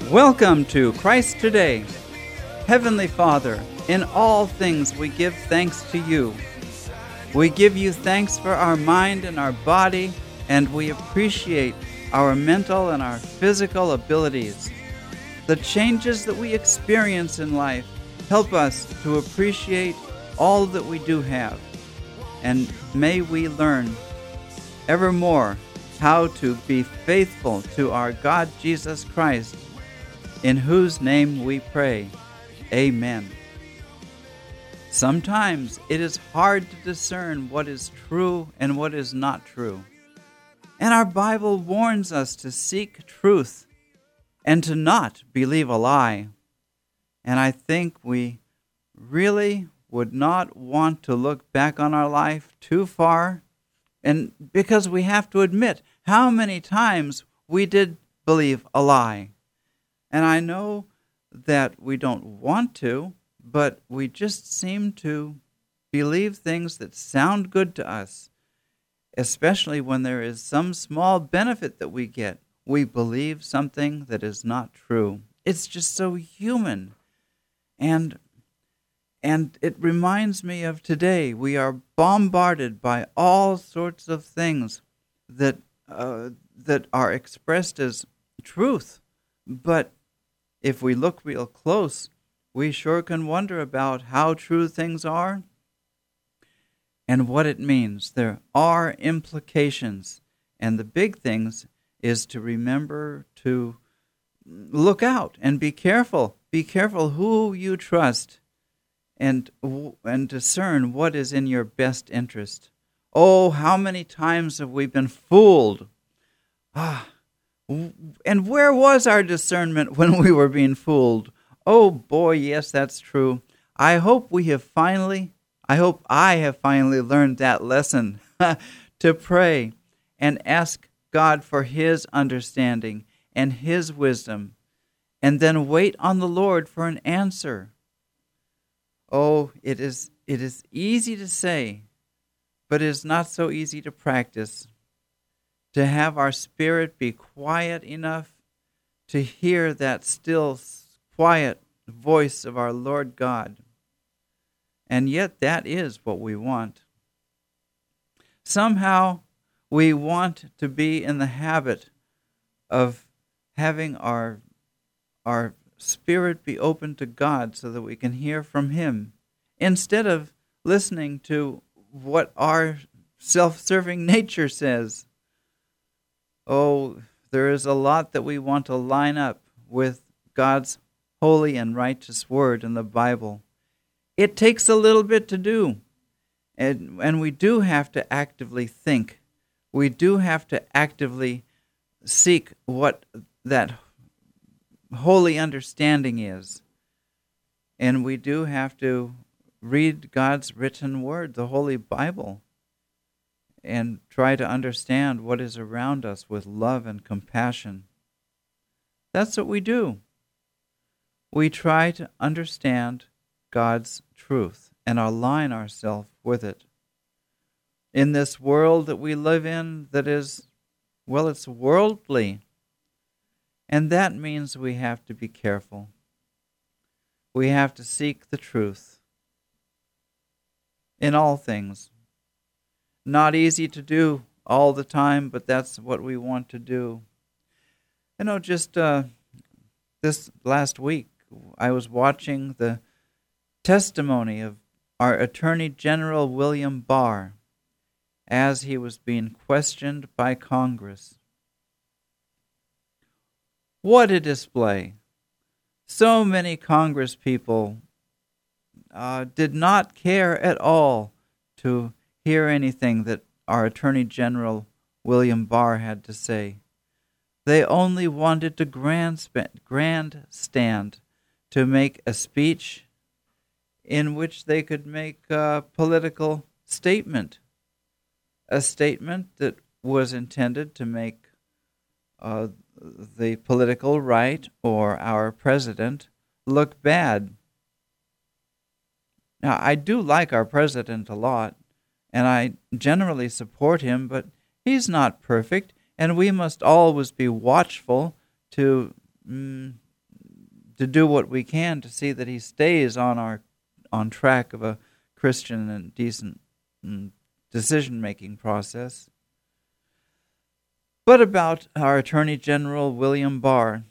Welcome to Christ Today. Heavenly Father, in all things we give thanks to you. We give you thanks for our mind and our body, and we appreciate our mental and our physical abilities. The changes that we experience in life help us to appreciate all that we do have. And may we learn evermore how to be faithful to our God Jesus Christ, in whose name we pray. Amen. Sometimes it is hard to discern what is true and what is not true. And our Bible warns us to seek truth and to not believe a lie. And I think we really would not want to look back on our life too far, and because we have to admit how many times we did believe a lie. And I know that we don't want to, but we just seem to believe things that sound good to us, especially when there is some small benefit that we get. We believe something that is not true. It's just so human. And it reminds me of today. We are bombarded by all sorts of things that are expressed as truth. But if we look real close, we sure can wonder about how true things are and what it means. There are implications, and the big things is to remember to look out and be careful. Be careful who you trust, and discern what is in your best interest. Oh, how many times have we been fooled? And where was our discernment when we were being fooled? Oh boy, yes, that's true. I hope I have finally learned that lesson to pray and ask God for His understanding and His wisdom, and then wait on the Lord for an answer. Oh, it is easy to say, but it is not so easy to practice. To have our spirit be quiet enough to hear that still, quiet voice of our Lord God. And yet that is what we want. Somehow we want to be in the habit of having our spirit be open to God so that we can hear from Him, instead of listening to what our self-serving nature says. Oh, there is a lot that we want to line up with God's holy and righteous word in the Bible. It takes a little bit to do, and we do have to actively think. We do have to actively seek what that holy understanding is. And we do have to read God's written word, the Holy Bible, and try to understand what is around us with love and compassion. That's what we do. We try to understand God's truth and align ourselves with it. In this world that we live in that is, well, it's worldly. And that means we have to be careful. We have to seek the truth in all things. Not easy to do all the time, but that's what we want to do. You know, just this last week, I was watching the testimony of our Attorney General William Barr as he was being questioned by Congress. What a display. So many Congress people did not care at all to hear anything that our Attorney General William Barr had to say. They only wanted to grandstand to make a speech in which they could make a political statement, a statement that was intended to make the political right or our president look bad. Now, I do like our president a lot, and I generally support him, but he's not perfect, and we must always be watchful to to do what we can to see that he stays on track of a Christian and decent decision-making process. But about our Attorney General William Barr,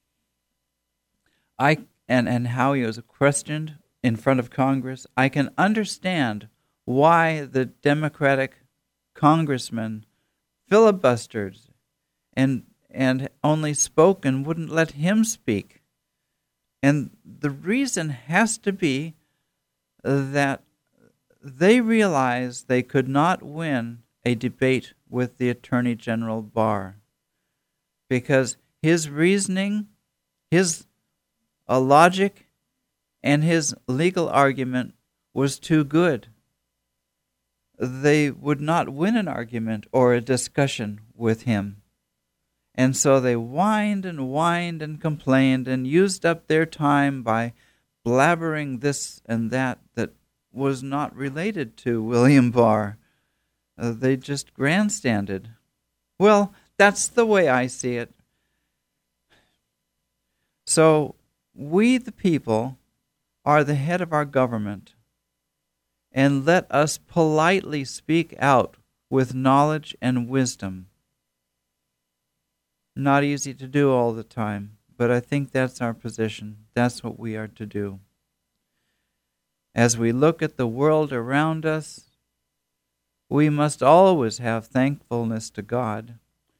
and how he was questioned in front of Congress, I can understand why the Democratic congressman filibustered and only spoke and wouldn't let him speak. And the reason has to be that they realized they could not win a debate with the Attorney General Barr because his reasoning, his logic, and his legal argument was too good. They would not win an argument or a discussion with him. And so they whined and complained and used up their time by blabbering this and that was not related to William Barr. They just grandstanded. Well, that's the way I see it. So we, the people, are the head of our government, and let us politely speak out with knowledge and wisdom. Not easy to do all the time, but I think that's our position. That's what we are to do. As we look at the world around us, we must always have thankfulness to God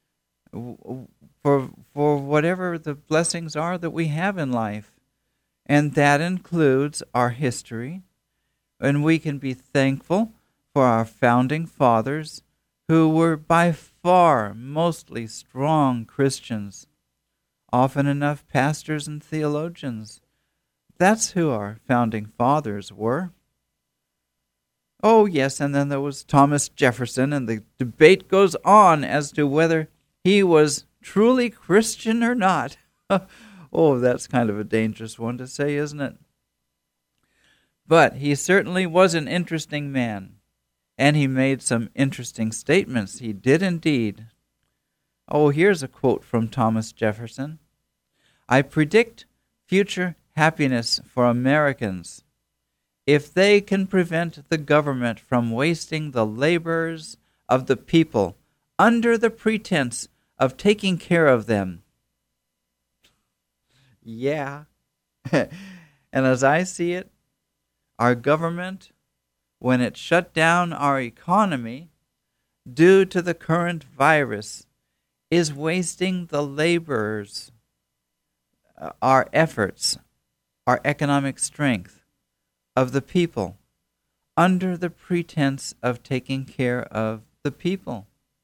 for whatever the blessings are that we have in life. And that includes our history. And we can be thankful for our founding fathers, who were by far mostly strong Christians, often enough pastors and theologians. That's who our founding fathers were. Oh, yes, and then there was Thomas Jefferson, and the debate goes on as to whether he was truly Christian or not. Oh, that's kind of a dangerous one to say, isn't it? But he certainly was an interesting man, and he made some interesting statements. He did indeed. Oh, here's a quote from Thomas Jefferson. "I predict future happiness for Americans if they can prevent the government from wasting the labors of the people under the pretense of taking care of them." Yeah. And as I see it, our government, when it shut down our economy due to the current virus, is wasting the laborers, our efforts, our economic strength of the people under the pretense of taking care of the people.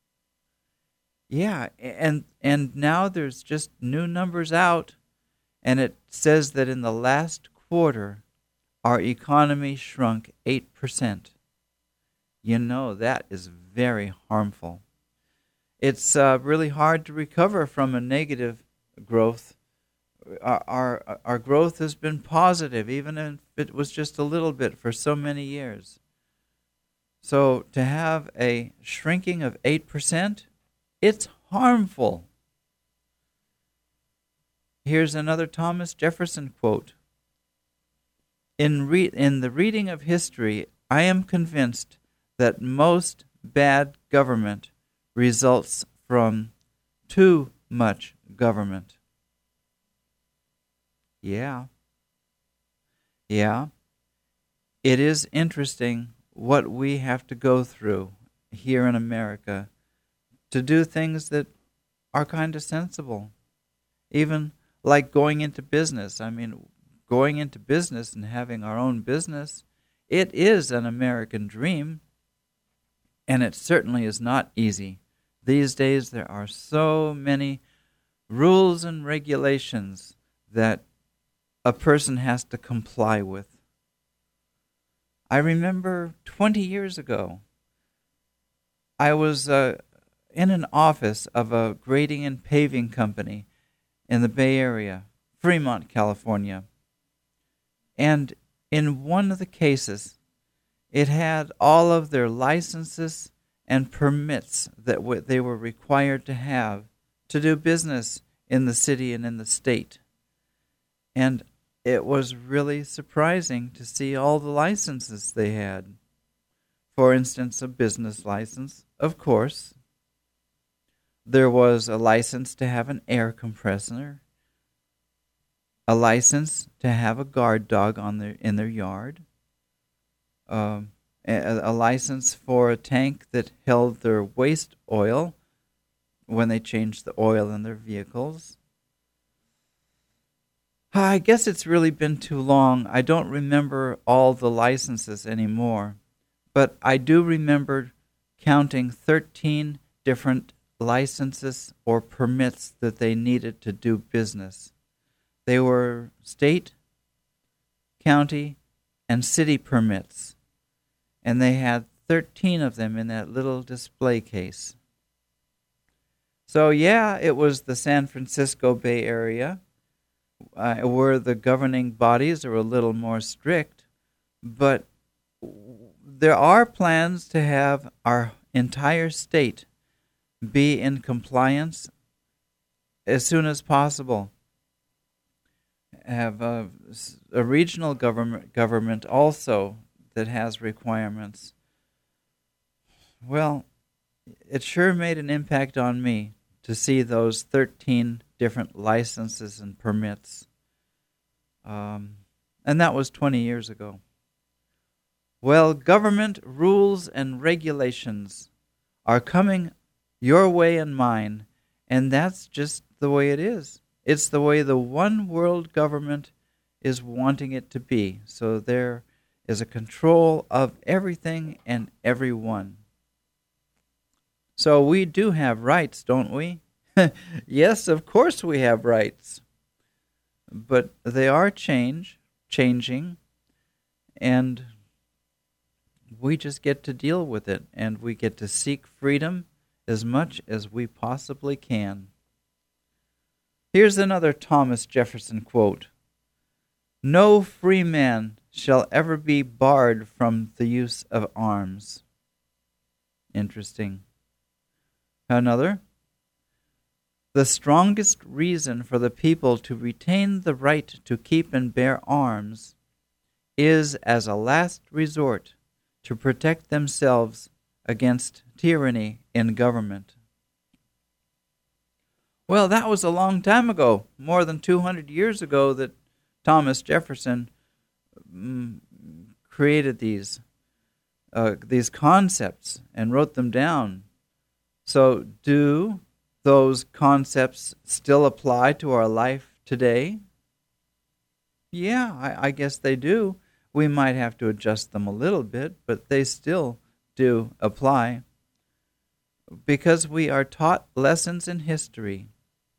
Yeah, and now there's just new numbers out, and it says that in the last quarter, our economy shrunk 8%. You know, that is very harmful. It's really hard to recover from a negative growth. Our growth has been positive, even if it was just a little bit for so many years. So to have a shrinking of 8%, it's harmful. Here's another Thomas Jefferson quote. In the reading of history, I am convinced that most bad government results from too much government. Yeah. It is interesting what we have to go through here in America to do things that are kind of sensible. Even like going into business. I mean, going into business and having our own business, it is an American dream, and it certainly is not easy. These days there are so many rules and regulations that a person has to comply with. I remember 20 years ago, I was in an office of a grading and paving company in the Bay Area, Fremont, California. And in one of the cases, it had all of their licenses and permits that they were required to have to do business in the city and in the state. And it was really surprising to see all the licenses they had. For instance, a business license, of course. There was a license to have an air compressor, a license to have a guard dog in their yard, a license for a tank that held their waste oil when they changed the oil in their vehicles. I guess it's really been too long. I don't remember all the licenses anymore, but I do remember counting 13 different licenses or permits that they needed to do business. They were state, county, and city permits, and they had 13 of them in that little display case. So yeah, it was the San Francisco Bay Area, where the governing bodies are a little more strict, but there are plans to have our entire state be in compliance as soon as possible. Have a regional government also that has requirements. Well, it sure made an impact on me to see those 13 different licenses and permits. And that was 20 years ago. Well, government rules and regulations are coming your way and mine, and that's just the way it is. It's the way the one world government is wanting it to be. So there is a control of everything and everyone. So we do have rights, don't we? Yes, of course we have rights. But they are changing, and we just get to deal with it, and we get to seek freedom as much as we possibly can. Here's another Thomas Jefferson quote. "No free man shall ever be barred from the use of arms." Interesting. Another. "The strongest reason for the people to retain the right to keep and bear arms is as a last resort to protect themselves against tyranny in government." Well, that was a long time ago, more than 200 years ago, that Thomas Jefferson created these concepts and wrote them down. So do those concepts still apply to our life today? Yeah, I guess they do. We might have to adjust them a little bit, but they still do apply. Because we are taught lessons in history.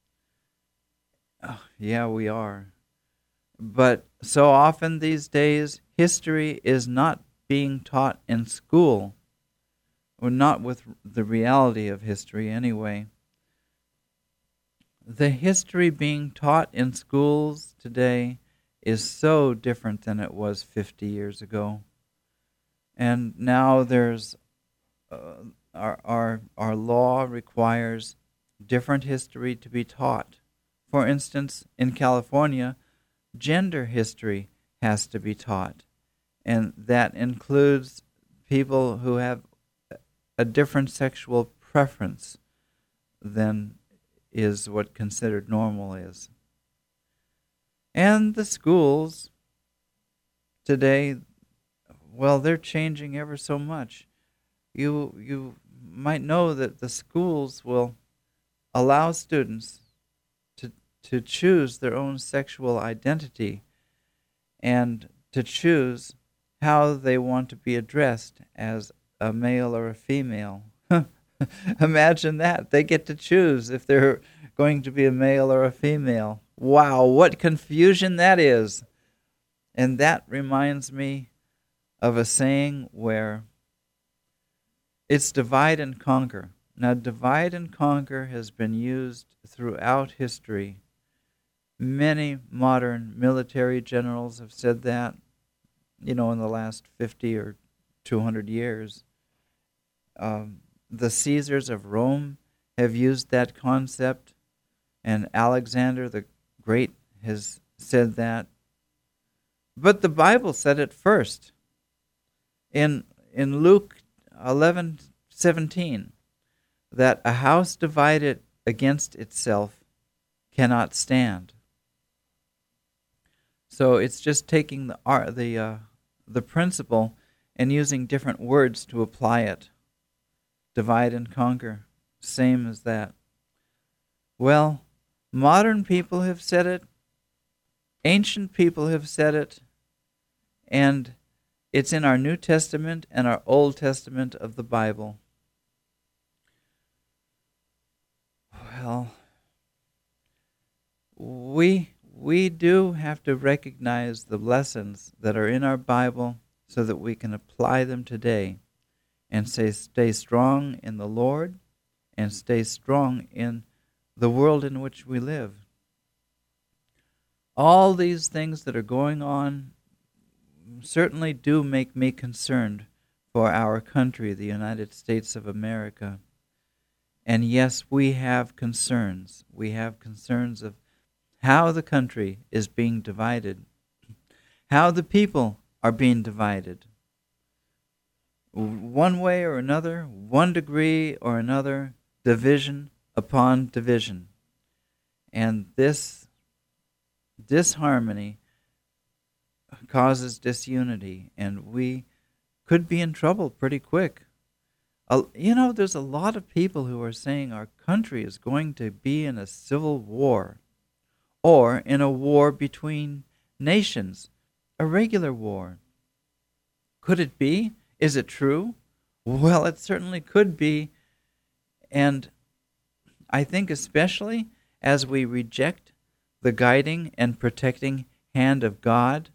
Oh, yeah, we are. But so often these days, history is not being taught in school, or not with the reality of history anyway. The history being taught in schools today is so different than it was 50 years ago. And now there's our law requires different history to be taught. For instance, in California, gender history has to be taught, and that includes people who have a different sexual preference than is what considered normal is. And the schools today, well, they're changing ever so much. You might know that the schools will allow students to choose their own sexual identity and to choose how they want to be addressed as a male or a female. Imagine that. They get to choose if they're going to be a male or a female. Wow, what confusion that is. And that reminds me of a saying where it's divide and conquer. Now, divide and conquer has been used throughout history. Many modern military generals have said that, in the last 50 or 200 years. The Caesars of Rome have used that concept, and Alexander the Great has said that, but the Bible said it first. In Luke 11:17, that a house divided against itself cannot stand. So it's just taking the principle and using different words to apply it. Divide and conquer, same as that. Well, modern people have said it, ancient people have said it, and it's in our New Testament and our Old Testament of the Bible. Well, we do have to recognize the lessons that are in our Bible so that we can apply them today and stay strong in the Lord and stay strong in the world in which we live. All these things that are going on certainly do make me concerned for our country, the United States of America. And yes, we have concerns. We have concerns of how the country is being divided, how the people are being divided. One way or another, 1 degree or another, division upon division. And this disharmony causes disunity, and we could be in trouble pretty quick. There's a lot of people who are saying our country is going to be in a civil war or in a war between nations, a regular war. Could it be? Is it true? Well, it certainly could be. And I think especially as we reject the guiding and protecting hand of God,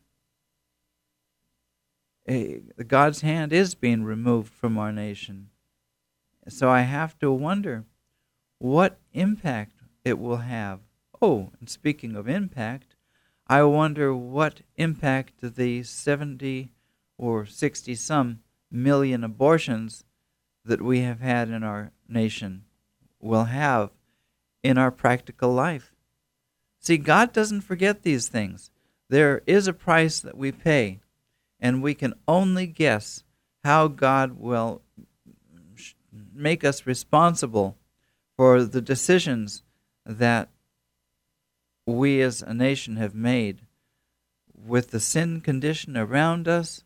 God's hand is being removed from our nation. So I have to wonder what impact it will have. Oh, and speaking of impact, I wonder what impact the 70 or 60 some million abortions that we have had in our nation will have in our practical life. See, God doesn't forget these things. There is a price that we pay, and we can only guess how God will make us responsible for the decisions that we as a nation have made with the sin condition around us.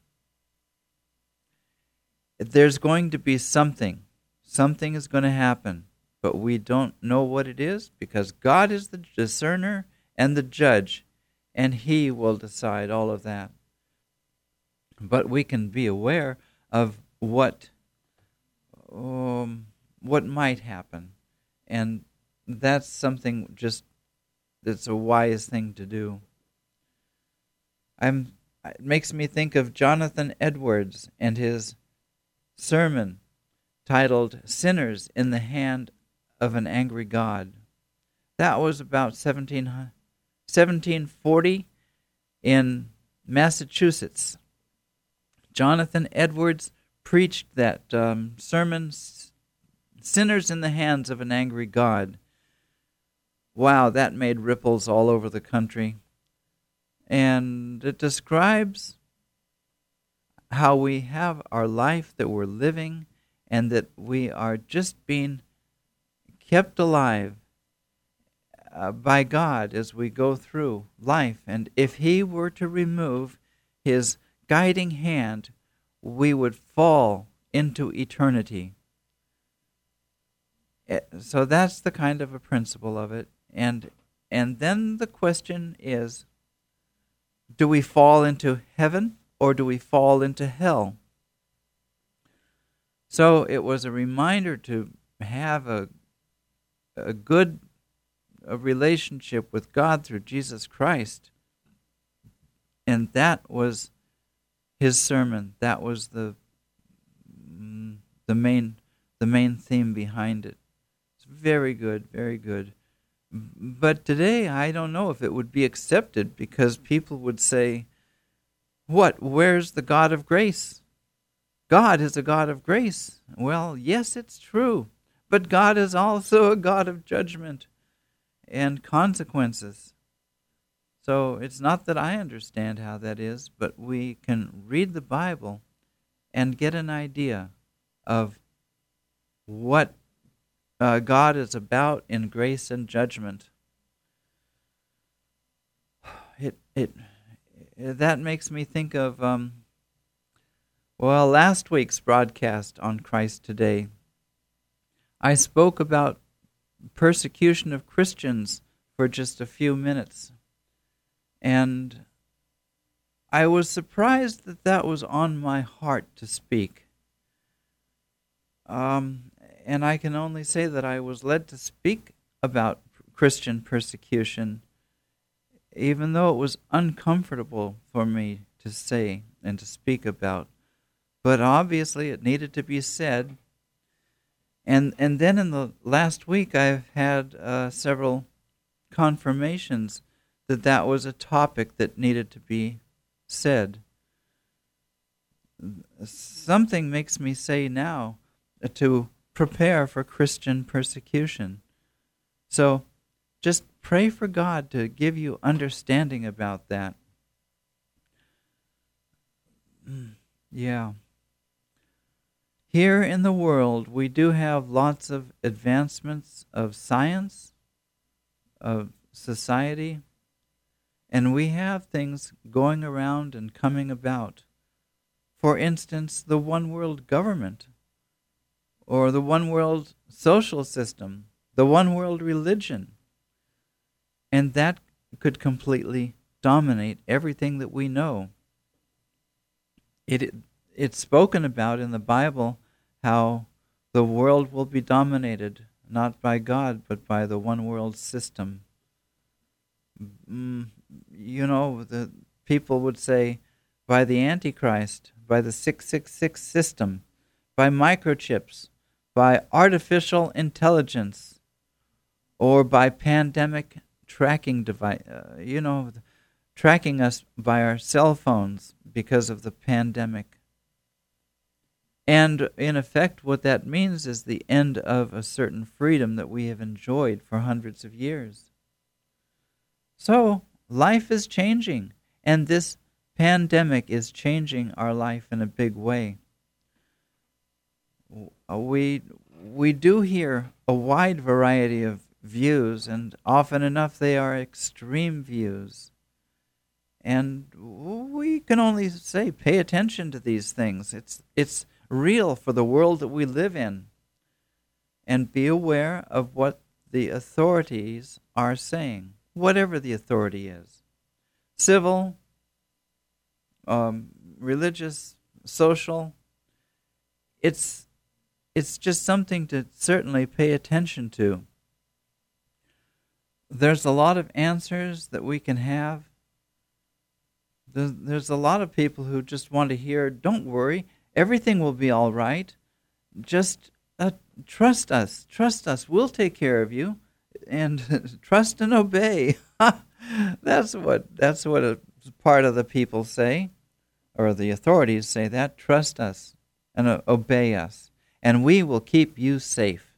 There's going to be something. Something is going to happen, but we don't know what it is because God is the discerner and the judge, and He will decide all of that. But we can be aware of what might happen, and that's something that's a wise thing to do. It makes me think of Jonathan Edwards and his sermon titled "Sinners in the Hand of an Angry God." That was about 1740 in Massachusetts. Jonathan Edwards preached that sermon, "Sinners in the Hands of an Angry God." Wow, that made ripples all over the country. And it describes how we have our life that we're living and that we are just being kept alive by God as we go through life. And if He were to remove His guiding hand, we would fall into eternity. So that's the kind of a principle of it. And then the question is, do we fall into heaven or do we fall into hell? So it was a reminder to have a good relationship with God through Jesus Christ. And that was his sermon. That was the main theme behind it. It's very good, very good. But today, I don't know if it would be accepted because people would say, "What? Where's the God of grace?" God is a God of grace. Well, yes, it's true. But God is also a God of judgment and consequences. So it's not that I understand how that is, but we can read the Bible and get an idea of what God is about in grace and judgment. That makes me think of last week's broadcast on Christ Today. I spoke about persecution of Christians for just a few minutes, and I was surprised that that was on my heart to speak. And I can only say that I was led to speak about Christian persecution, even though it was uncomfortable for me to say and to speak about. But obviously it needed to be said. And then in the last week I've had several confirmations that that was a topic that needed to be said. Something makes me say now to prepare for Christian persecution. So just pray for God to give you understanding about that. Yeah. Here in the world, we do have lots of advancements of science, of society, and we have things going around and coming about. For instance, the one world government, or the one world social system, the one world religion. And that could completely dominate everything that we know. It's spoken about in the Bible how the world will be dominated not by God but by the one world system. The people would say by the Antichrist, by the 666 system, by microchips, by artificial intelligence, or by pandemic tracking device, tracking us by our cell phones because of the pandemic. And in effect, what that means is the end of a certain freedom that we have enjoyed for hundreds of years. So, life is changing, and this pandemic is changing our life in a big way. We do hear a wide variety of views, and often enough they are extreme views. And we can only say, pay attention to these things. It's real for the world that we live in. And be aware of what the authorities are saying, whatever the authority is. Civil, religious, social. It's just something to certainly pay attention to. There's a lot of answers that we can have. There's a lot of people who just want to hear, don't worry, everything will be all right. Just trust us. Trust us. We'll take care of you. And trust and obey. That's what a part of the people say, or the authorities say that. Trust us and obey us, and we will keep you safe.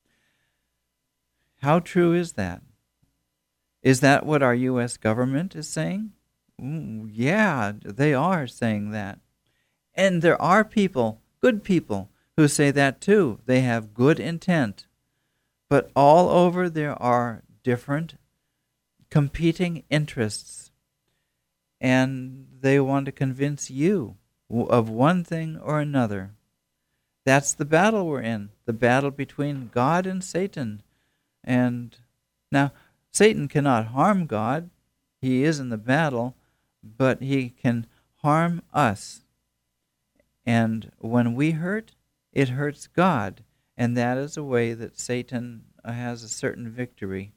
How true is that? Is that what our U.S. government is saying? Yeah, they are saying that. And there are people, good people, who say that too. They have good intent. But all over there are different competing interests. And they want to convince you of one thing or another. That's the battle we're in, the battle between God and Satan. And now, Satan cannot harm God. He is in the battle, but he can harm us. And when we hurt, it hurts God. And that is a way that Satan has a certain victory.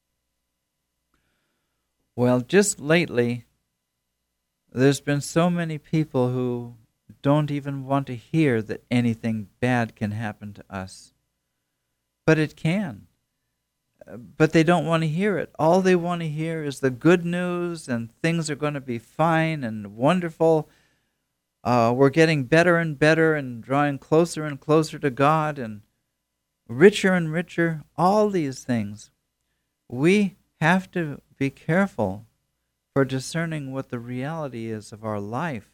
Well, just lately, there's been so many people who don't even want to hear that anything bad can happen to us. But it can. But they don't want to hear it. All they want to hear is the good news, and things are going to be fine and wonderful. We're getting better and better and drawing closer and closer to God and richer, all these things. We have to be careful for discerning what the reality is of our life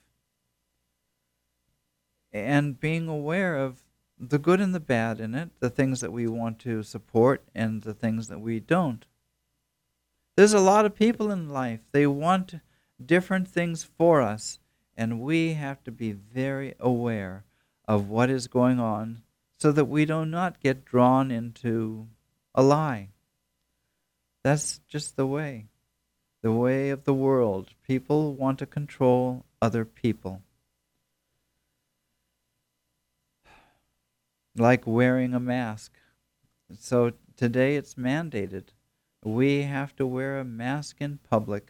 and being aware of the good and the bad in it, the things that we want to support and the things that we don't. There's a lot of people in life. They want different things for us, and we have to be very aware of what is going on so that we do not get drawn into a lie. That's just the way of the world. People want to control other people. Like wearing a mask. So today it's mandated. We have to wear a mask in public.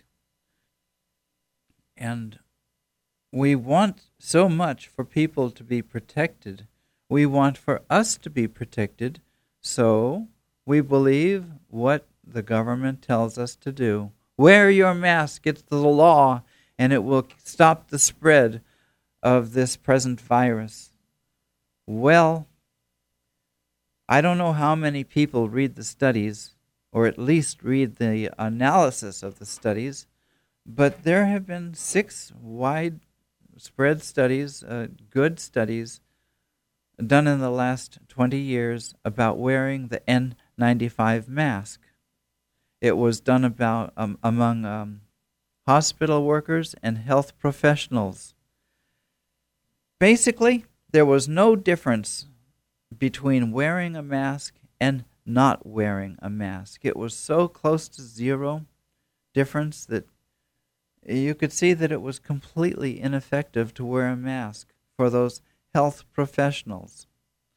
And we want so much for people to be protected. We want for us to be protected. So we believe what the government tells us to do. Wear your mask. It's the law, and it will stop the spread of this present virus. Well, I don't know how many people read the studies, or at least read the analysis of the studies, but there have been 6 widespread studies, good studies, done in the last 20 years about wearing the N95 mask. It was done about among hospital workers and health professionals. Basically, there was no difference between wearing a mask and not wearing a mask. It was so close to zero difference that you could see that it was completely ineffective to wear a mask for those health professionals.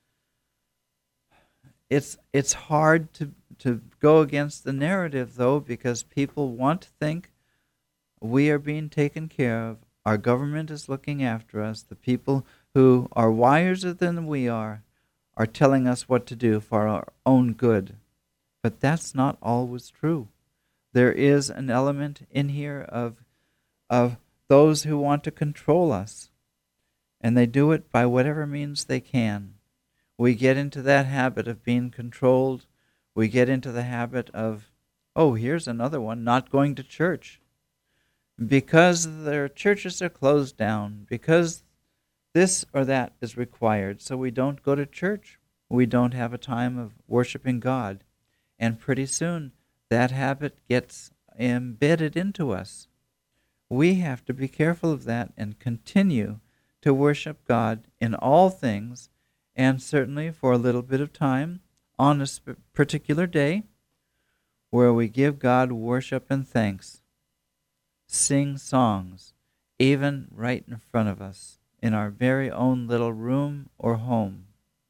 It's hard to go against the narrative, though, because people want to think we are being taken care of. Our government is looking after us. The people who are wiser than we are telling us what to do for our own good. But that's not always true. There is an element in here of those who want to control us, and they do it by whatever means they can. We get into that habit of being controlled. We get into the habit of, here's another one, not going to church. Because their churches are closed down, because this or that is required, so we don't go to church. We don't have a time of worshiping God. And pretty soon, that habit gets embedded into us. We have to be careful of that and continue to worship God in all things, and certainly for a little bit of time on a particular day where we give God worship and thanks. Sing songs, even right in front of us, in our very own little room or home.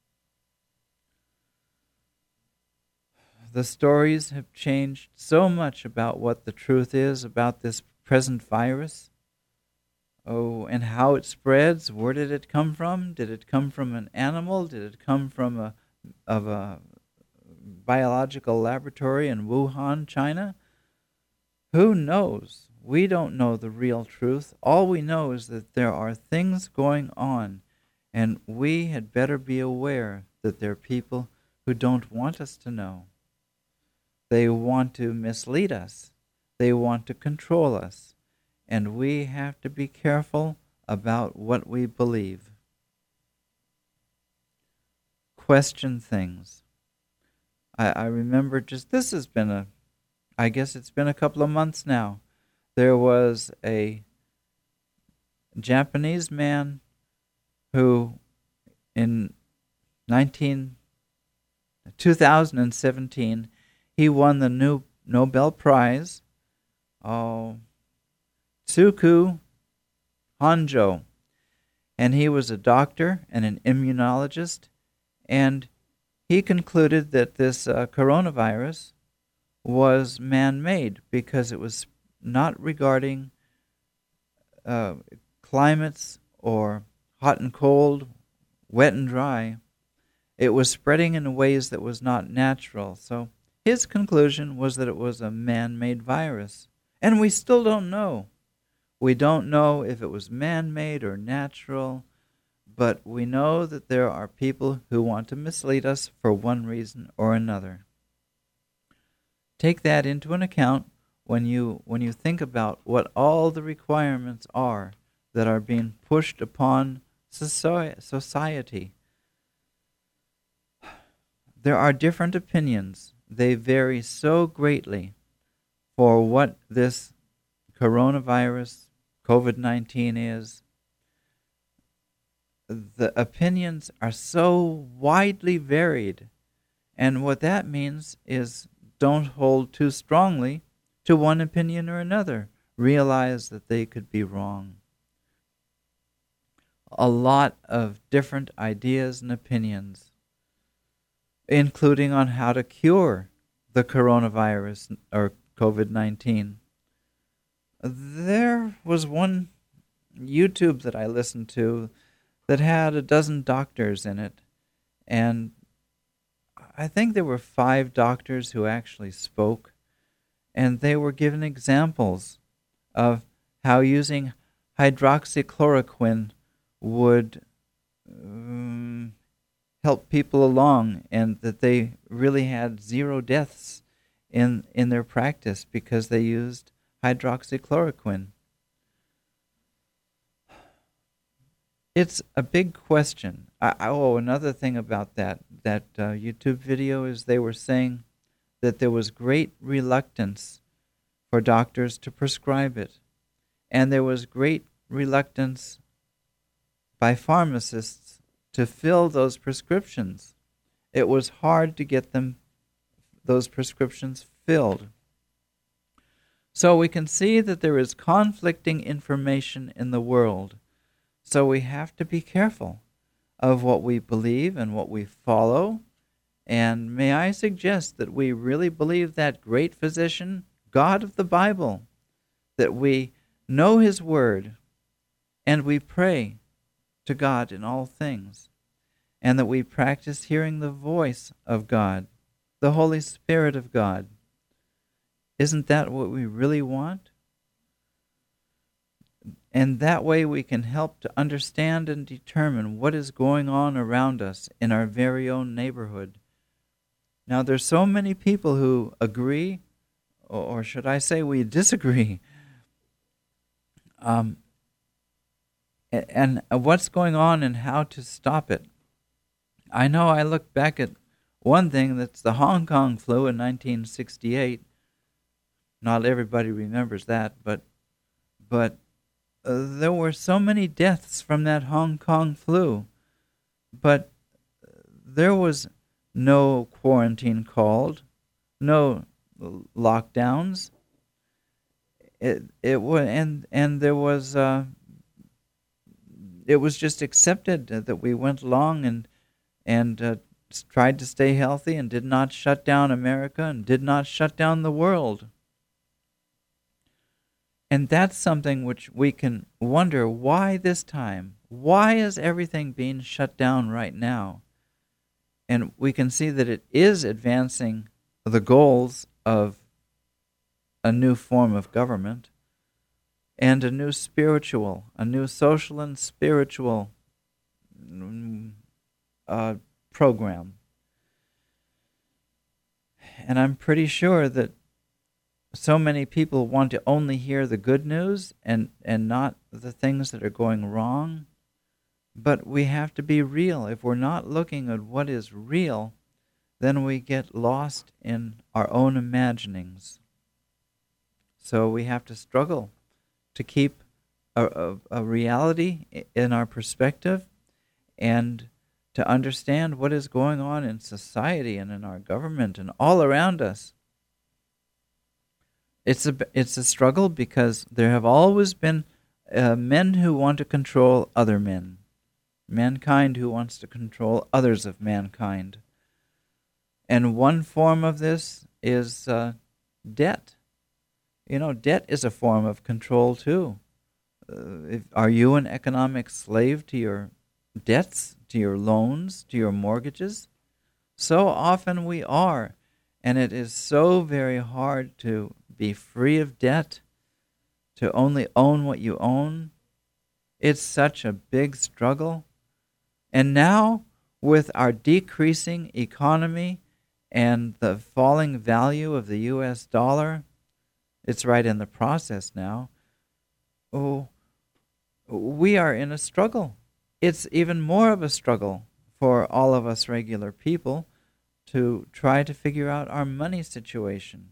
The stories have changed so much about what the truth is about this present virus. And how it spreads. Where did it come from? Did it come from an animal? Did it come from a biological laboratory in Wuhan, China? Who knows? We don't know the real truth. All we know is that there are things going on, and we had better be aware that there are people who don't want us to know. They want to mislead us. They want to control us. And we have to be careful about what we believe. Question things. I remember this has been I guess it's been a couple of months now. There was a Japanese man who in 2017, he won the new Nobel Prize, Tsuku Honjo, and he was a doctor and an immunologist, and he concluded that this coronavirus was man-made because it was not regarding climates or hot and cold, wet and dry. It was spreading in ways that was not natural. So his conclusion was that it was a man-made virus. And we still don't know. We don't know if it was man-made or natural, but we know that there are people who want to mislead us for one reason or another. Take that into an account when you think about what all the requirements are that are being pushed upon society. There are different opinions. They vary so greatly for what this coronavirus, COVID-19 is. The opinions are so widely varied, and what that means is don't hold too strongly to one opinion or another. Realize that they could be wrong. A lot of different ideas and opinions, including on how to cure the coronavirus or COVID-19. There was one YouTube that I listened to that had a dozen doctors in it, and I think there were 5 doctors who actually spoke, and they were given examples of how using hydroxychloroquine would help people along, and that they really had 0 deaths in their practice because they used hydroxychloroquine. It's a big question. Another thing about that YouTube video is they were saying that there was great reluctance for doctors to prescribe it, and there was great reluctance by pharmacists to fill those prescriptions. It was hard to get those prescriptions filled. So we can see that there is conflicting information in the world. So we have to be careful of what we believe and what we follow. And may I suggest that we really believe that great physician, God of the Bible, that we know His Word, and we pray to God in all things, and that we practice hearing the voice of God, the Holy Spirit of God. Isn't that what we really want? And that way we can help to understand and determine what is going on around us in our very own neighborhood. Now, there's so many people who agree, or should I say we disagree, and what's going on and how to stop it. I know I look back at one thing, that's the Hong Kong flu in 1968. Not everybody remembers that, but there were so many deaths from that Hong Kong flu, but there was no quarantine called, no lockdowns. It was just accepted that we went along and tried to stay healthy and did not shut down America and did not shut down the world. And that's something which we can wonder, why this time? Why is everything being shut down right now? And we can see that it is advancing the goals of a new form of government and a new social and spiritual program. And I'm pretty sure that so many people want to only hear the good news and not the things that are going wrong. But we have to be real. If we're not looking at what is real, then we get lost in our own imaginings. So we have to struggle to keep a reality in our perspective and to understand what is going on in society and in our government and all around us. It's a struggle because there have always been men who want to control other men, mankind who wants to control others of mankind. And one form of this is debt. Debt is a form of control too. Are you an economic slave to your debts, to your loans, to your mortgages? So often we are, and it is so very hard to be free of debt, to only own what you own. It's such a big struggle. And now, with our decreasing economy and the falling value of the U.S. dollar, It's right in the process now. Oh, we are in a struggle. It's even more of a struggle for all of us regular people to try to figure out our money situation.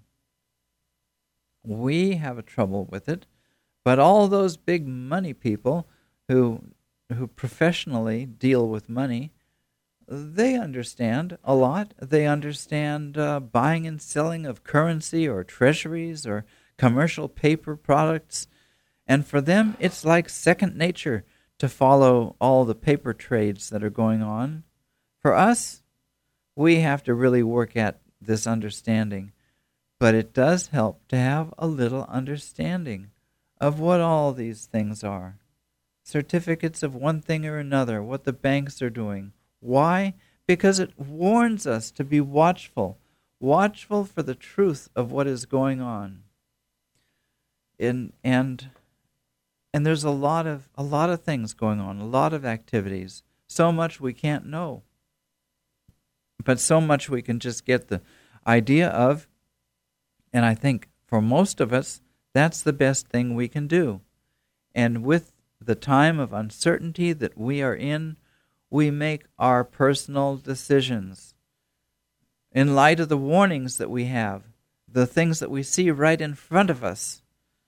We have a trouble with it, but all those big money people who professionally deal with money, they understand a lot. They understand buying and selling of currency or treasuries or commercial paper products. And for them, it's like second nature to follow all the paper trades that are going on. For us, we have to really work at this understanding. But it does help to have a little understanding of what all these things are. Certificates of one thing or another, what the banks are doing. Why? Because it warns us to be watchful for the truth of what is going on. And there's a lot of things going on, a lot of activities, so much we can't know. But so much we can just get the idea of, and I think for most of us, that's the best thing we can do. And with the time of uncertainty that we are in, we make our personal decisions. In light of the warnings that we have, the things that we see right in front of us,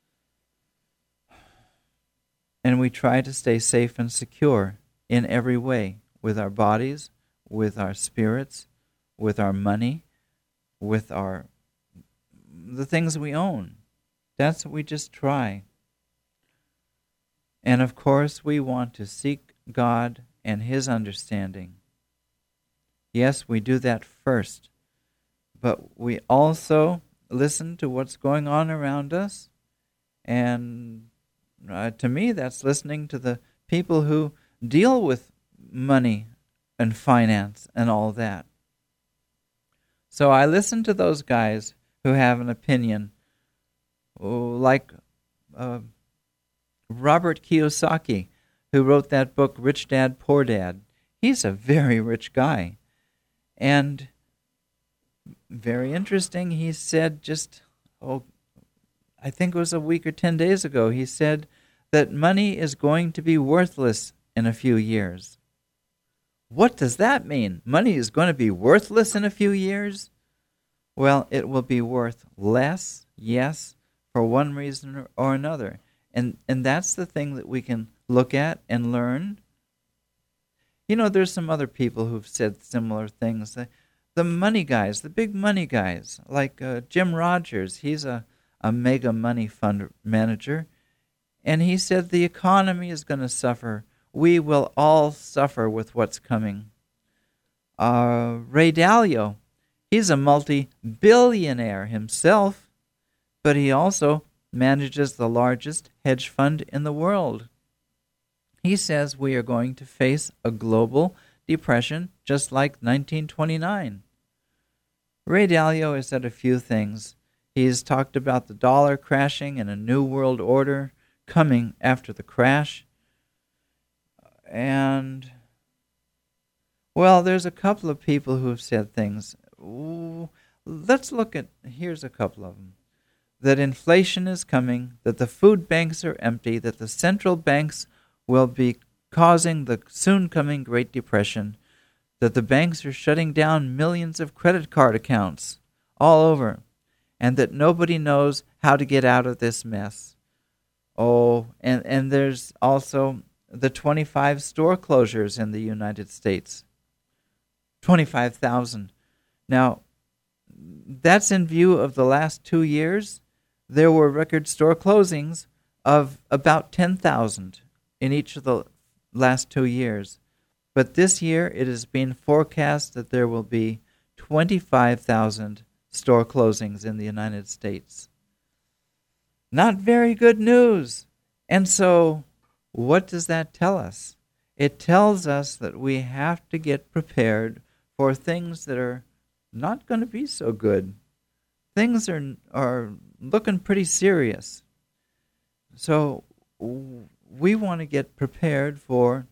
and we try to stay safe and secure in every way, with our bodies, with our spirits, with our money, with the things we own. That's what we just try. And of course, we want to seek God and His understanding. Yes, we do that first, but we also listen to what's going on around us, and to me, that's listening to the people who deal with money and finance and all that. So I listen to those guys who have an opinion, like Robert Kiyosaki, who wrote that book, Rich Dad, Poor Dad. He's a very rich guy. And very interesting, he said I think it was a week or 10 days ago, he said that money is going to be worthless in a few years. What does that mean? Money is going to be worthless in a few years? Well, it will be worth less, yes, for one reason or another. And that's the thing that we can look at and learn. You know, there's some other people who've said similar things. The money guys, the big money guys, like Jim Rogers, he's a mega money fund manager, and he said the economy is going to suffer. We will all suffer with what's coming. Ray Dalio, he's a multi-billionaire himself, but he also manages the largest hedge fund in the world. He says we are going to face a global depression just like 1929. Ray Dalio has said a few things. He's talked about the dollar crashing and a new world order coming after the crash. And, well, there's a couple of people who have said things. Let's look at, here's a couple of them. That inflation is coming, that the food banks are empty, that the central banks will be causing the soon coming Great Depression, that the banks are shutting down millions of credit card accounts all over, and that nobody knows how to get out of this mess. Oh, and there's also the 25 store closures in the United States. 25,000. Now, that's in view of the last 2 years. There were record store closings of about 10,000 in each of the last 2 years. But this year it is being forecast that there will be 25,000 store closings in the United States. Not very good news. And so, what does that tell us? It tells us that we have to get prepared for things that are not going to be so good. Things are looking pretty serious. So we want to get prepared for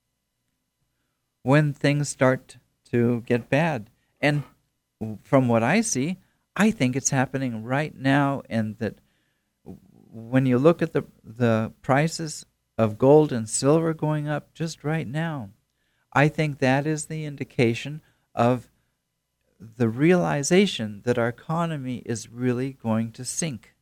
when things start to get bad. And from what I see, I think it's happening right now, and that when you look at the prices of gold and silver going up just right now, I think that is the indication of the realization that our economy is really going to sink.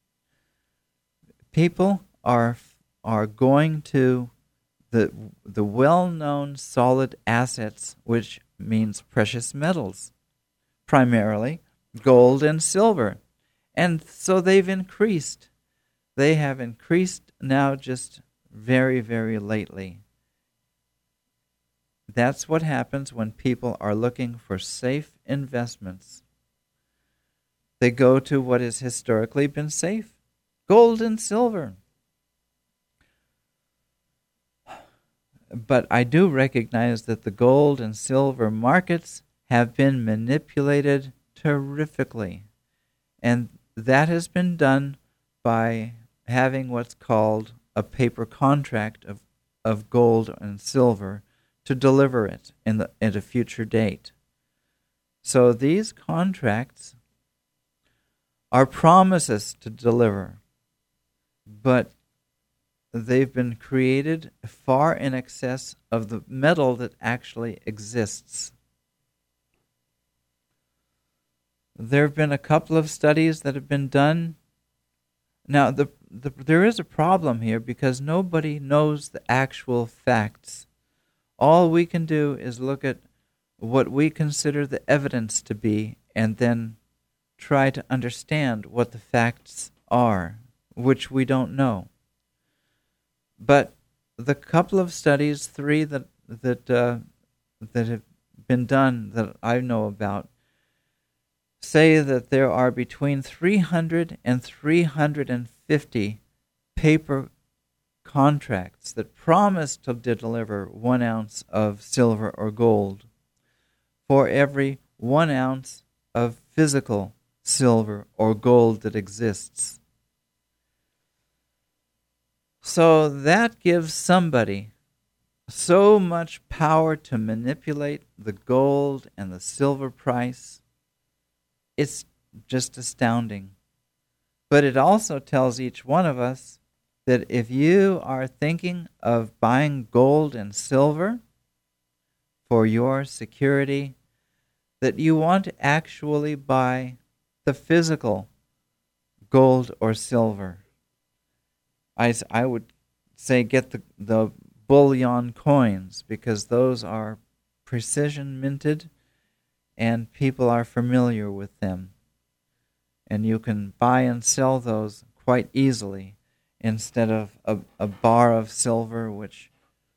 People are going to the well-known solid assets, which means precious metals, primarily gold and silver. And so they've increased. They have increased now just very, very lately. That's what happens when people are looking for safe investments. They go to what has historically been safe, gold and silver. But I do recognize that the gold and silver markets have been manipulated terrifically. And that has been done by having what's called a paper contract of gold and silver to deliver it at a future date. So these contracts are promises to deliver, but they've been created far in excess of the metal that actually exists. There have been a couple of studies that have been done. Now, there is a problem here because nobody knows the actual facts. All we can do is look at what we consider the evidence to be and then try to understand what the facts are, which we don't know. But the couple of studies, 3 that have been done that I know about, say that there are between 300 and 350 paper contracts that promise to deliver 1 ounce of silver or gold for every 1 ounce of physical silver or gold that exists. So that gives somebody so much power to manipulate the gold and the silver price. It's just astounding. But it also tells each one of us that if you are thinking of buying gold and silver for your security, that you want to actually buy the physical gold or silver. I would say get the bullion coins, because those are precision minted and people are familiar with them. And you can buy and sell those quite easily instead of a bar of silver, which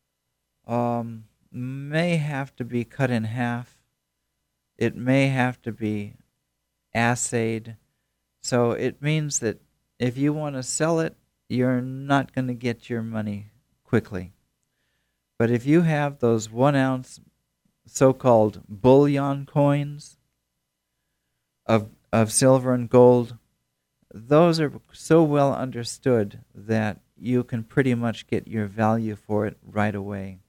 may have to be cut in half. It may have to be assayed. So it means that if you want to sell it, you're not going to get your money quickly. But if you have those 1 ounce so-called bullion coins of silver and gold, those are so well understood that you can pretty much get your value for it right away.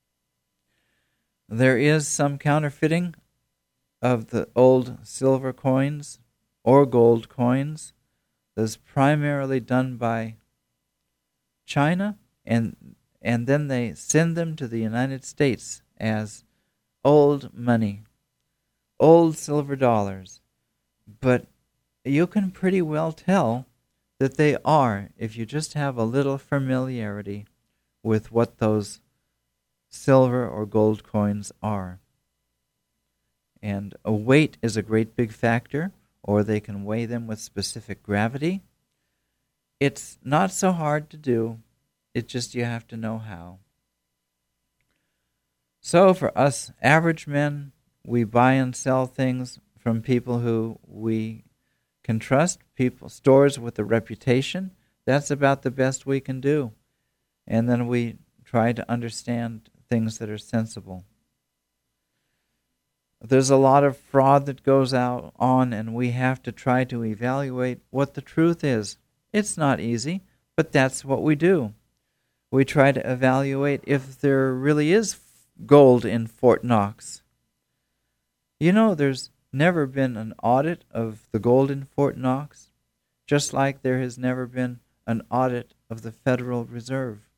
There is some counterfeiting of the old silver coins or gold coins. That's primarily done by China, and then they send them to the United States as old money, old silver dollars. But you can pretty well tell that they are if you just have a little familiarity with what those silver or gold coins are. And a weight is a great big factor, or they can weigh them with specific gravity. It's not so hard to do. It's just you have to know how. So for us average men, we buy and sell things from people who we can trust, stores with a reputation. That's about the best we can do. And then we try to understand things that are sensible. There's a lot of fraud that goes on, and we have to try to evaluate what the truth is. It's not easy, but that's what we do. We try to evaluate if there really is gold in Fort Knox. You know, there's never been an audit of the gold in Fort Knox, just like there has never been an audit of the Federal Reserve.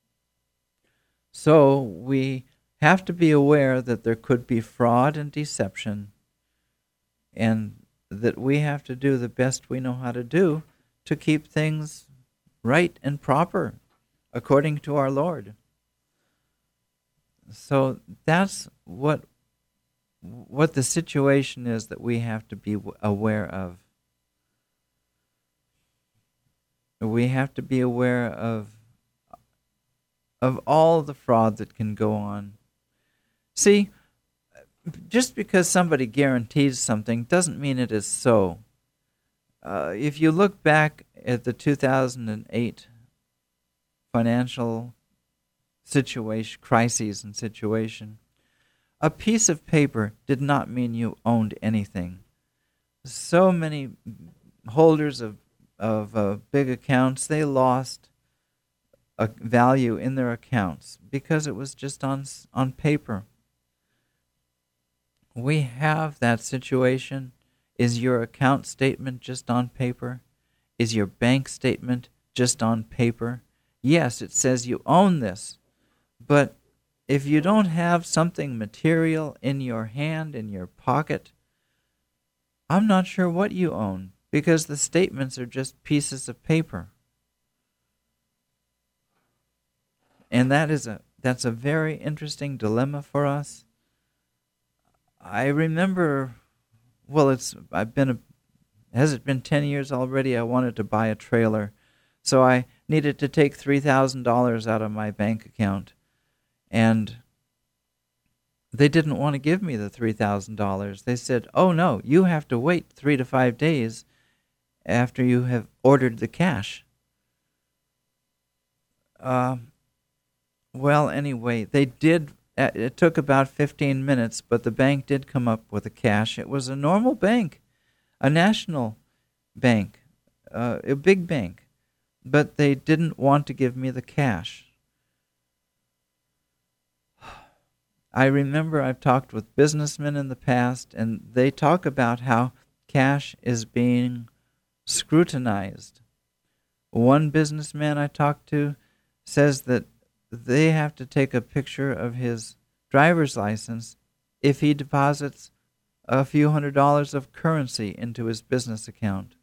So we have to be aware that there could be fraud and deception, and that we have to do the best we know how to do to keep things right and proper according to our Lord. So that's what the situation is that we have to be aware of. We have to be aware of all the fraud that can go on. See, just because somebody guarantees something doesn't mean it is so. If you look back at the 2008 financial situation, crises and situation, a piece of paper did not mean you owned anything. So many holders of big accounts, they lost a value in their accounts because it was just on paper. We have that situation. Is your account statement just on paper? Is your bank statement just on paper? Yes, it says you own this, but if you don't have something material in your hand, in your pocket, I'm not sure what you own, because the statements are just pieces of paper. And that's a very interesting dilemma for us. I remember, has it been 10 years already? I wanted to buy a trailer, so I needed to take $3,000 out of my bank account, and they didn't want to give me the $3,000. They said, "Oh no, you have to wait 3 to 5 days after you have ordered the cash." Well, anyway, they did. It took about 15 minutes, but the bank did come up with the cash. It was a normal bank, a national bank, a big bank, but they didn't want to give me the cash. I remember I've talked with businessmen in the past, and they talk about how cash is being scrutinized. One businessman I talked to says that they have to take a picture of his driver's license if he deposits a few $100s of currency into his business account.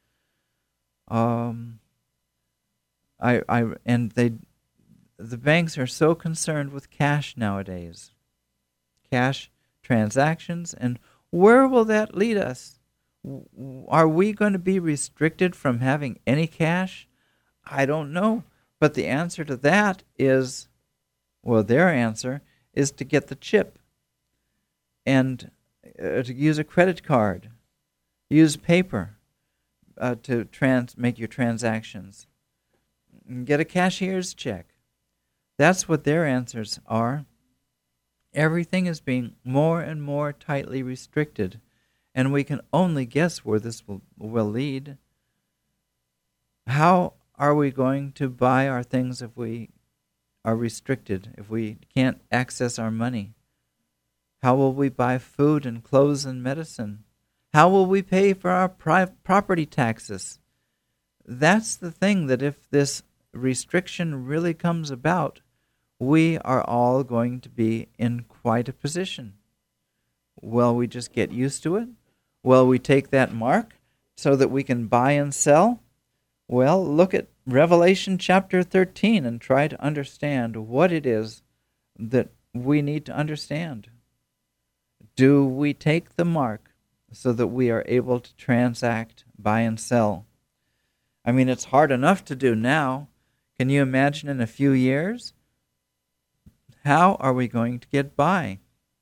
The banks are so concerned with cash nowadays. Cash transactions, and where will that lead us? Are we going to be restricted from having any cash? I don't know. But the answer to that is, their answer is to get the chip and to use a credit card, use paper to make your transactions, and get a cashier's check. That's what their answers are. Everything is being more and more tightly restricted, and we can only guess where this will lead. How are we going to buy our things if we are restricted, if we can't access our money? How will we buy food and clothes and medicine? How will we pay for our property taxes? That's the thing, that if this restriction really comes about, we are all going to be in quite a position. Will we just get used to it? Will we take that mark so that we can buy and sell? Well, look at Revelation chapter 13 and try to understand what it is that we need to understand. Do we take the mark so that we are able to transact, buy and sell? I mean, it's hard enough to do now. Can you imagine in a few years? How are we going to get by?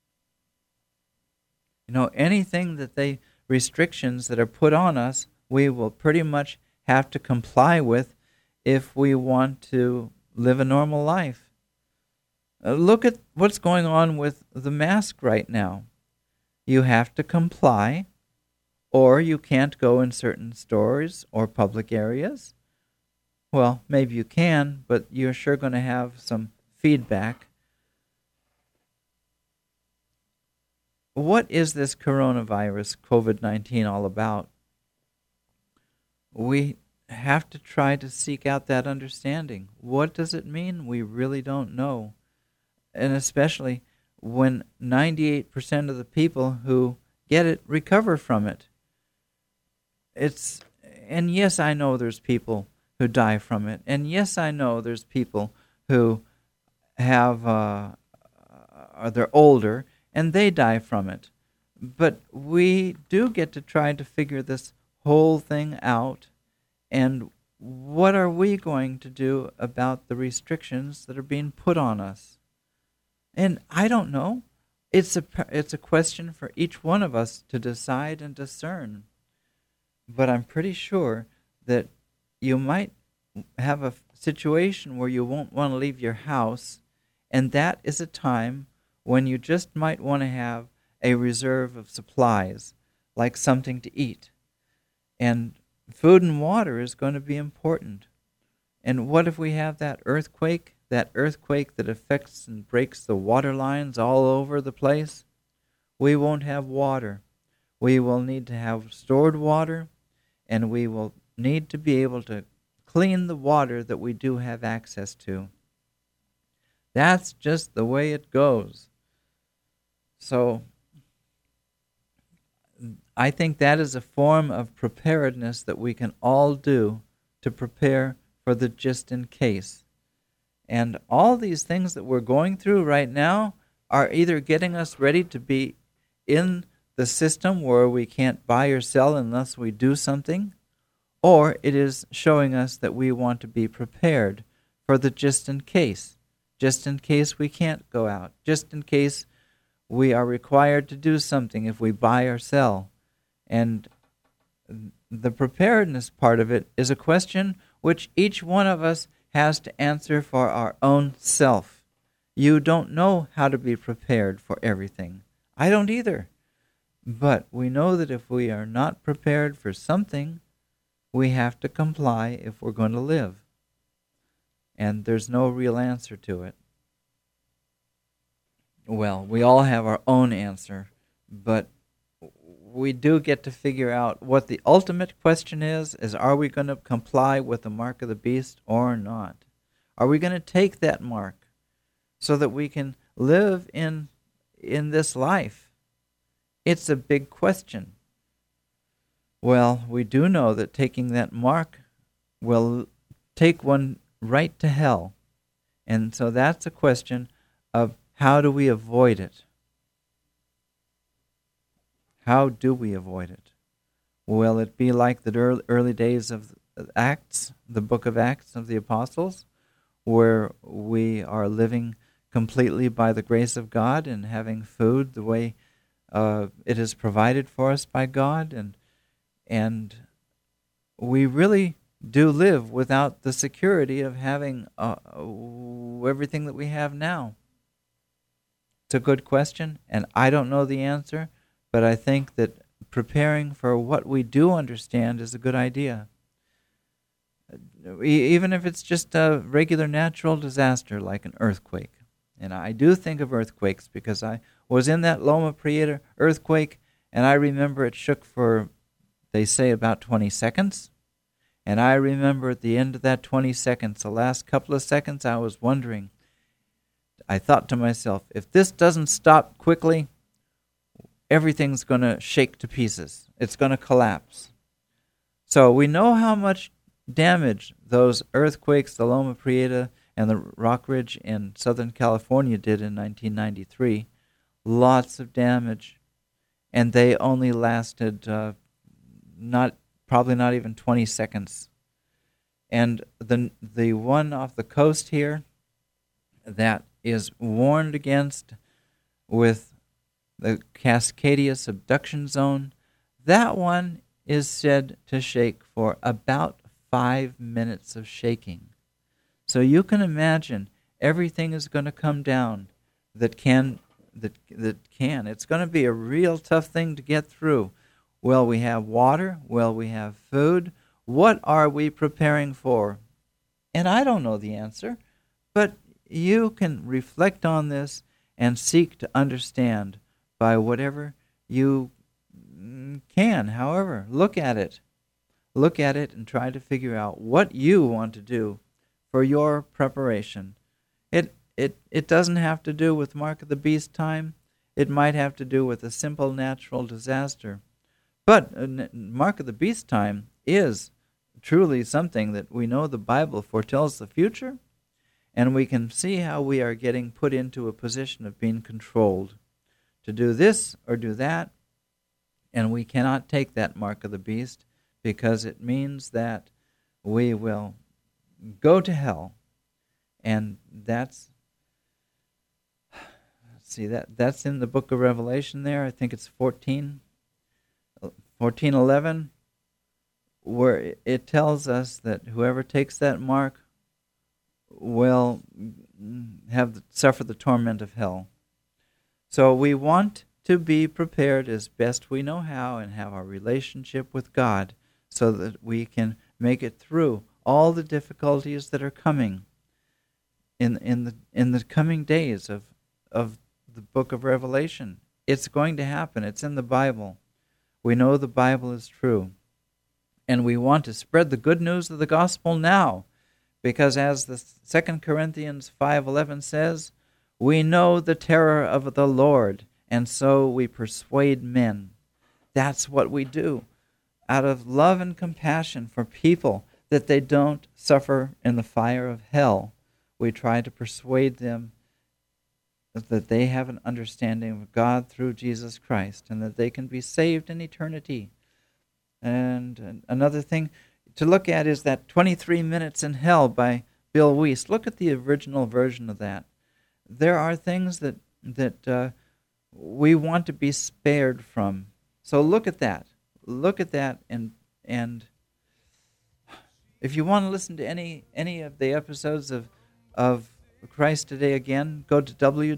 Anything that restrictions that are put on us, we will pretty much have to comply with if we want to live a normal life. Look at what's going on with the mask right now. You have to comply, or you can't go in certain stores or public areas. Well, maybe you can, but you're sure going to have some feedback. What is this coronavirus, COVID-19, all about? We have to try to seek out that understanding. What does it mean? We really don't know. And especially when 98% of the people who get it recover from it. And yes, I know there's people who die from it. And yes, I know there's people who they're older and they die from it. But we do get to try to figure this whole thing out. And what are we going to do about the restrictions that are being put on us? And I don't know. It's a question for each one of us to decide and discern. But I'm pretty sure that you might have a situation where you won't want to leave your house, and that is a time when you just might want to have a reserve of supplies, like something to eat. And food and water is going to be important. And what if we have that earthquake that affects and breaks the water lines all over the place? We won't have water. We will need to have stored water, and we will need to be able to clean the water that we do have access to. That's just the way it goes. So I think that is a form of preparedness that we can all do to prepare for the just in case. And all these things that we're going through right now are either getting us ready to be in the system where we can't buy or sell unless we do something, or it is showing us that we want to be prepared for the just in case we can't go out, just in case we are required to do something if we buy or sell. And the preparedness part of it is a question which each one of us has to answer for our own self. You don't know how to be prepared for everything. I don't either. But we know that if we are not prepared for something, we have to comply if we're going to live. And there's no real answer to it. Well, we all have our own answer, but we do get to figure out what the ultimate question is are we going to comply with the mark of the beast or not? Are we going to take that mark so that we can live in this life? It's a big question. Well, we do know that taking that mark will take one right to hell. And so that's a question of how do we avoid it? How do we avoid it? Will it be like the early days of Acts, the book of Acts of the Apostles, where we are living completely by the grace of God and having food the way it is provided for us by God, and we really do live without the security of having everything that we have now? It's a good question, and I don't know the answer, but I think that preparing for what we do understand is a good idea. Even if it's just a regular natural disaster like an earthquake. And I do think of earthquakes because I was in that Loma Prieta earthquake, and I remember it shook for, they say, about 20 seconds. And I remember at the end of that 20 seconds, the last couple of seconds, I was wondering, I thought to myself, if this doesn't stop quickly, everything's going to shake to pieces. It's going to collapse. So we know how much damage those earthquakes, the Loma Prieta and the Rock Ridge in Southern California did in 1993. Lots of damage. And they only lasted probably not even 20 seconds. And the one off the coast here that is warned against with the Cascadia subduction zone, that one is said to shake for about 5 minutes of shaking. So you can imagine everything is going to come down that can. It's going to be a real tough thing to get through. Well, we have water. Well, we have food. What are we preparing for? And I don't know the answer, but you can reflect on this and seek to understand by whatever you can. However, look at it. look at it and try to figure out what you want to do for your preparation. It doesn't have to do with Mark of the Beast time. It might have to do with a simple natural disaster. But Mark of the Beast time is truly something that we know the Bible foretells the future, and we can see how we are getting put into a position of being controlled to do this or do that, and we cannot take that mark of the beast because it means that we will go to hell. And that's in the book of Revelation there. I think it's 14:11, where it tells us that whoever takes that mark will suffer the torment of hell. So we want to be prepared as best we know how and have our relationship with God so that we can make it through all the difficulties that are coming in the coming days of the book of Revelation. It's going to happen. It's in the Bible. We know the Bible is true. And we want to spread the good news of the gospel now, because as the 2 Corinthians 5:11 says, we know the terror of the Lord, and so we persuade men. That's what we do, out of love and compassion for people, that they don't suffer in the fire of hell. We try to persuade them that they have an understanding of God through Jesus Christ, and that they can be saved in eternity. And another thing to look at is that 23 Minutes in Hell by Bill Wiese. Look at the original version of that. There are things that we want to be spared from. So look at that. Look at that, and if you want to listen to any of the episodes of Christ Today again, go to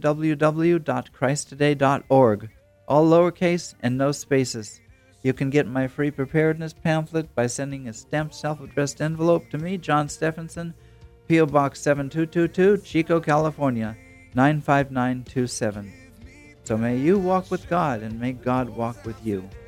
www.christtoday.org. All lowercase and no spaces. You can get my free preparedness pamphlet by sending a stamped self-addressed envelope to me, John Stephenson, P.O. Box 7222, Chico, California, 95927. So may you walk with God, and may God walk with you.